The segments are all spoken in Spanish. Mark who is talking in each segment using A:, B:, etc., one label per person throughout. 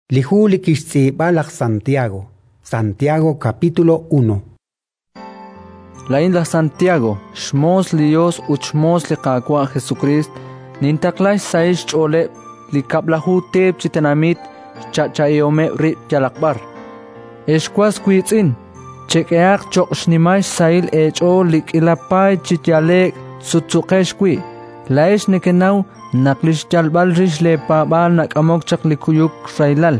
A: Lijuli balak Santiago. Santiago capítulo 1.
B: La isla Santiago, shmos lios uchmos li qaqwa Jesucrist, nintaklash saish chole li kaplahu teb chitenamit chachayome ri jalakbar. Eshkwas kuitzin, chekeak chokshnimash sail echo lik ilapay chityalek sutsukesh kui. Laish nekenau naklish jalbal rish le pabal nakamok chak likuyuk railal.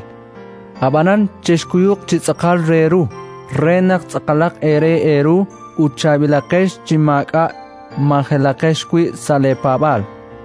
B: Abanan cheshkuyuk chitzakal reru, renak tsakalak ere eru, uchabilakesh chimaka mahelakesh kui sale pabal.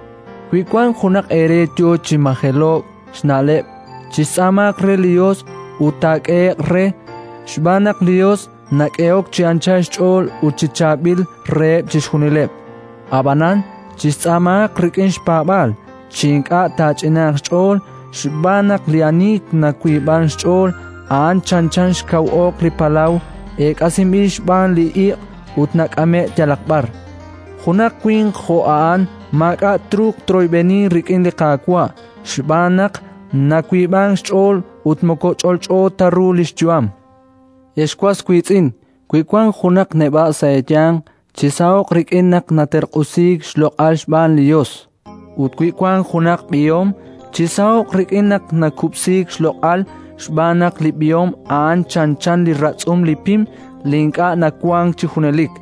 B: Kuikwan hunak ere tio chimahelok shnale, chisamak re lios utak re, shbanak lios nakeok chianchash chol uchichabil re chishunilep. Abanan chisamak rikinsh pabal, chinka tachinak chol, shbanak lianik na kuiban chol, an chanchansh kawok li palaw, asimish ban li utnak ame jalakbar. Hunak queen hoaan, maka truk troybeni rikin li kakwa, shbanak na kuiban chol, utmoko chol chol taru lishjuam. Yeshkwas kuitzin, kuikwan hunak neba saetyang, chisaok rikinak na terkusig shlok alshban lios. Utkuikwan hunak biyom, chisaok rikinak na kupsig shlok al, shbanak li biyom aan chanchan li ratsum lipim, linka na kwang chihunelik.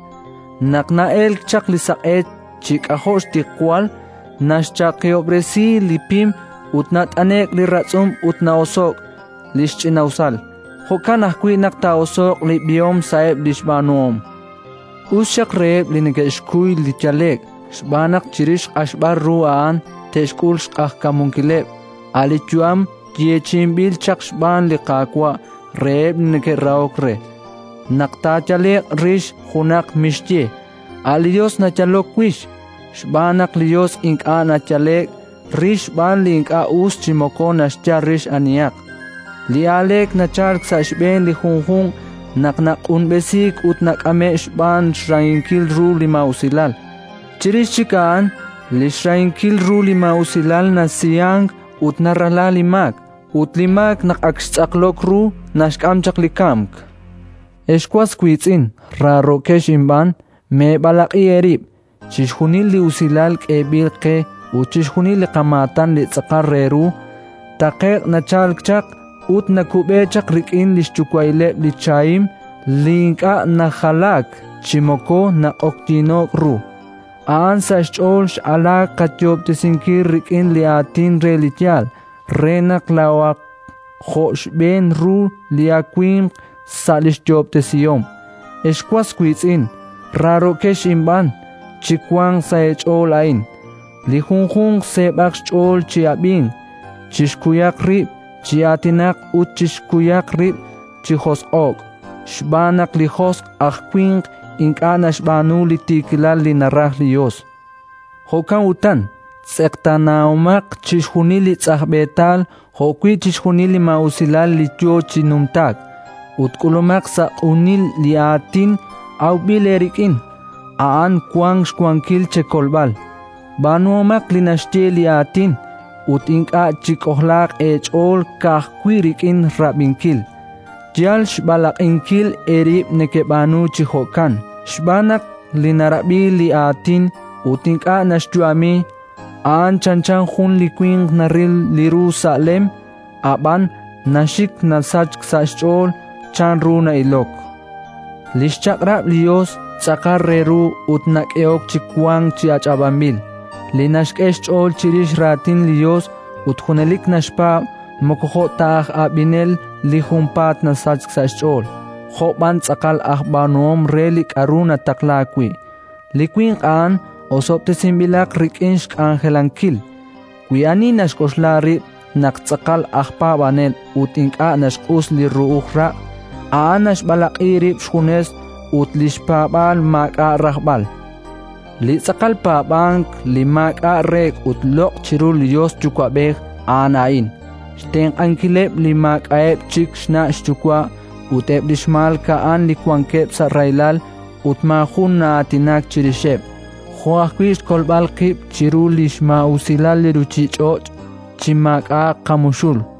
B: Naknael chak li saet, chikahosh tikwal, nashchakiobresi lipim, utnat anek li ratsum utnaosok, lishchinausal. Hokan ahkwi naktaosok li biyom saeb lishbanuom. Usyak reeb linigeshkuy lityalek, shbanak chirish ashbar ruaan, teshkul shkahkamunkileb. Alityuam, kiechimbil chak shban li kakwa, reeb linigeraokre. Naktatyalek rish hunak mishye. Aliyos natyalok wish, shbanak liyos inka natyalek, rish ban li inka us chimoko nashtya rish aniyak. Lialek nachark sa shben li hunghung, naknak unbesik utnak ame shban shrainkil ru lima usilal. Chirish chikaan, li shrainkil ru lima usilal na siyang utnarala limak, utlimak nakakshtaklok ru nashkamchak likamk. Eshkwas kuitzin, raro keshimban, me balaki erib, chishhunil li usilal kebil ke, uchishhunil li kamatan li tsakarreru, takek nachalkchak, ut nakubechak rikin lishchukwaile lichaim, linka na halak, chimoko na oktinok ru. Aan sa shol shalak katyob tisinkir rikin liatin relityal, renak lawak, khoshben ru liakwim sa lishjob tesiyom. Eshkwas kuitzin, raro keshimban, chikwang sa echol ain, lihunghung sebak shol chiabing, chishkuyak rib, chiatinak uchishkuyak rib, chihosok, shbanak lihosk ahkwing, inkana shbanu litikilal linarah liyos. Hokan utan, tsektanaumak chishhunili tzahbetal, hokwi chishhunili mausilal lityo chinumtak, utkulumak sa unil liatin, au bilerikin, aan kwang shkwankil chekolbal. Banuomak linashtie liatin, utinka chikohlak echol kahkwirikin rabinkil. Jal shbalakinkil erib nekebanu chihokan. Shbanak linarabi liatin, utinka nashjuami, aan chanchan hun likwing naril liru salem, aban nashik nasach ksashol chanru na ilok. Lishchakrab lios tsakarreru utnak eok chikwang chiachabambil. Linashkesh chol chirish ratin lios uthunelik nashpa mokohotah abinel lihumpat nasach ksashol. Hoban tsakal ahbanom relik aruna taklakwi. Likwing an osopte simbilak rikinshk angelankil. Kuyani nashkoslari naktsakal ahpabanel utinka nashkus li ruukhra. Aanash balak irib shkunes utlishpabal maka rahbal. Li tsakal pabank li maka rek utlok chirul yos chukwabek anain. Shteng ankileb li makaeb chik shna shchukwa uteb lishmal kaan li kwankeb sa railal utmahun na atinak chirisheb. Huakwish kolbal kip chirul lishma usilal li ruchichoch chimaka kamushul.